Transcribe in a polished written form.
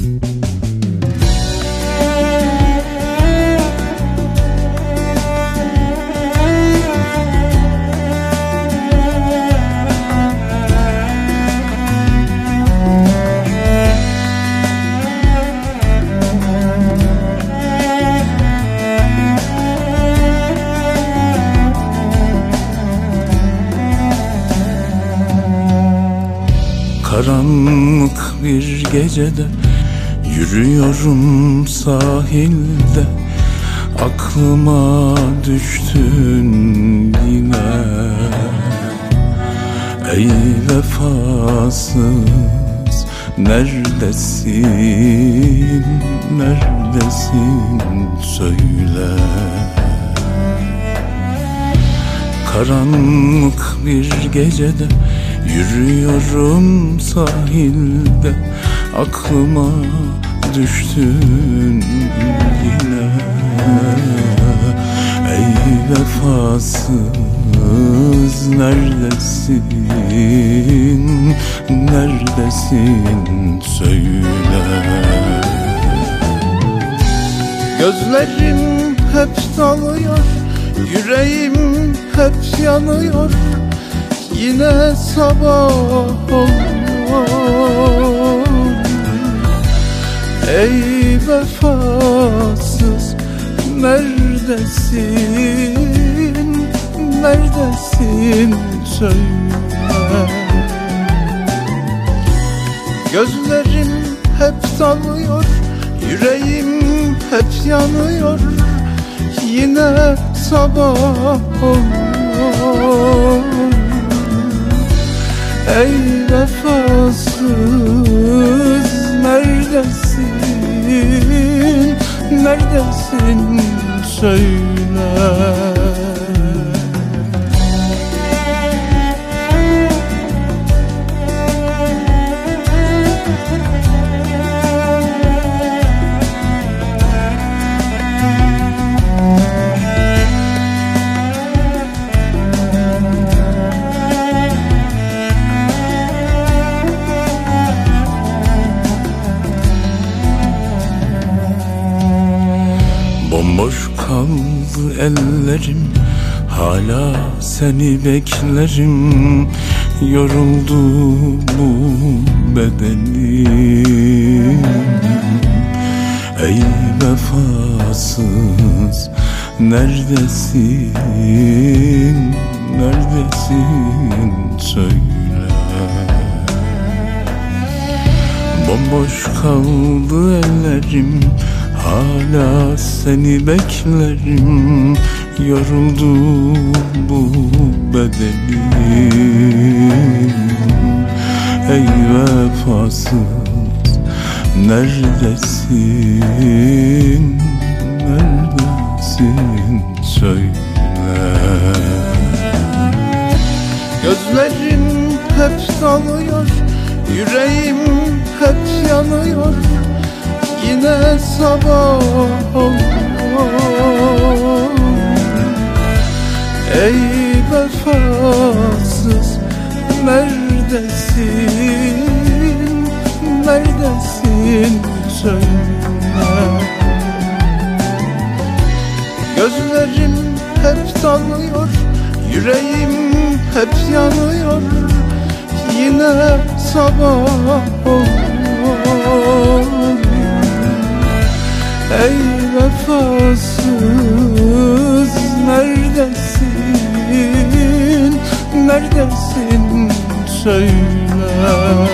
Karanlık bir gecede yürüyorum sahilde, aklıma düştün yine. Ey vefasız, neredesin, neredesin söyle. Karanlık bir gecede yürüyorum sahilde, aklıma düştün yine. Ey vefasız, neredesin, neredesin söyle. Gözlerim hep dalıyor, yüreğim hep yanıyor. Yine sabah oluyor. Ey vefasız, neredesin, neredesin söyle. Gözlerim hep dalıyor, yüreğim hep yanıyor. Yine sabah oluyor. Ey vefasız, neredesin, neredesin söyle. Bomboş kaldı ellerim, hala seni beklerim. Yoruldu bu bedenim. Ey vefasız, neredesin, neredesin söyle. Bomboş kaldı ellerim, hala seni beklerim. Yoruldu bu bedenim. Ey vefasız, neredesin, neredesin söyle. Gözlerim hep dalıyor, yüreğim hep yanıyor. Yine sabah oluyor. Ey vefasız, neredesin, neredesin söyle. Gözlerim hep dalıyor, yüreğim hep yanıyor. Yine sabah oluyor. Ey vefasız, neredesin, neredesin söyle.